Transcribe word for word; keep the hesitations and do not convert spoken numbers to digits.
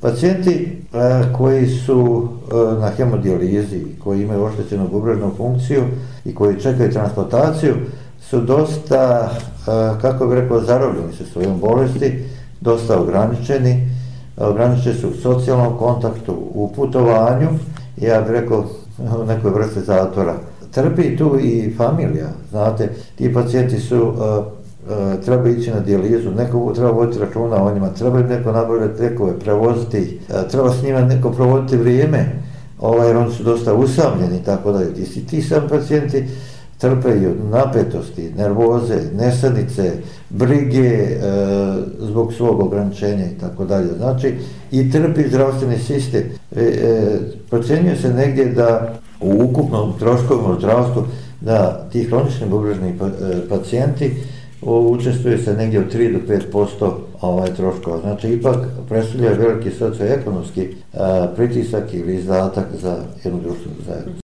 Pacijenti koji su na hemodijalizi, koji imaju oštećenu bubrežnu funkciju i koji čekaju transplantaciju su dosta, kako bih rekao, zarobljeni su svojom bolesti, dosta ograničeni, ograničeni su u socijalnom kontaktu, u putovanju, ja bih rekao u nekoj vrsti zatvora. Trpi tu i familija, znate, ti pacijenti su treba ići na dijalizu, neko treba voditi računa o njima, treba im neko nabavljati lijekove, prevoziti ih, treba s njima neko provoditi vrijeme, ovaj, jer oni su dosta usamljeni, tako da ti, ti sami pacijenti trpe i od napetosti, nervoze, nesanice, brige e, zbog svog ograničenja i tako dalje. Znači, i trpi zdravstveni sistem. E, e, procjenjuje se negdje da u ukupnom troškovima u zdravstvu da ti hronični bubrežni pacijenti učestvuje se negdje od tri do pet posto ovaj troškova. Znači, ipak predstavlja veliki socioekonomski pritisak ili izdatak za jednu društvenu zajednicu.